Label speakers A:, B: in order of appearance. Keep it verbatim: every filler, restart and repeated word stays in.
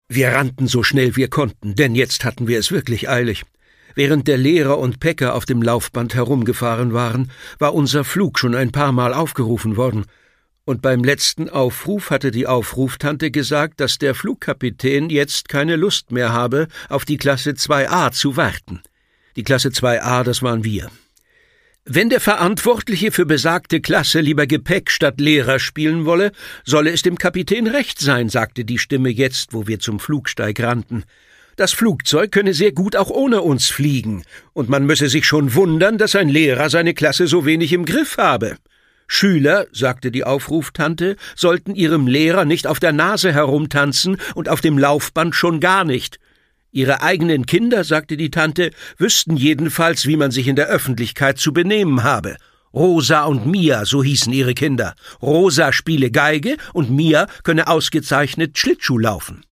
A: Wir rannten so schnell wir konnten, denn jetzt hatten wir es wirklich eilig. Während der Lehrer und Päcker auf dem Laufband herumgefahren waren, war unser Flug schon ein paar Mal aufgerufen worden. Und beim letzten Aufruf hatte die Aufruftante gesagt, dass der Flugkapitän jetzt keine Lust mehr habe, auf die Klasse zwei a zu warten. Die Klasse zwei a, das waren wir. Wenn der Verantwortliche für besagte Klasse lieber Gepäck statt Lehrer spielen wolle, solle es dem Kapitän recht sein, sagte die Stimme jetzt, wo wir zum Flugsteig rannten. Das Flugzeug könne sehr gut auch ohne uns fliegen, und man müsse sich schon wundern, dass ein Lehrer seine Klasse so wenig im Griff habe. Schüler, sagte die Aufruftante, sollten ihrem Lehrer nicht auf der Nase herumtanzen und auf dem Laufband schon gar nicht. Ihre eigenen Kinder, sagte die Tante, wüssten jedenfalls, wie man sich in der Öffentlichkeit zu benehmen habe. Rosa und Mia, so hießen ihre Kinder. Rosa spiele Geige und Mia könne ausgezeichnet Schlittschuh laufen.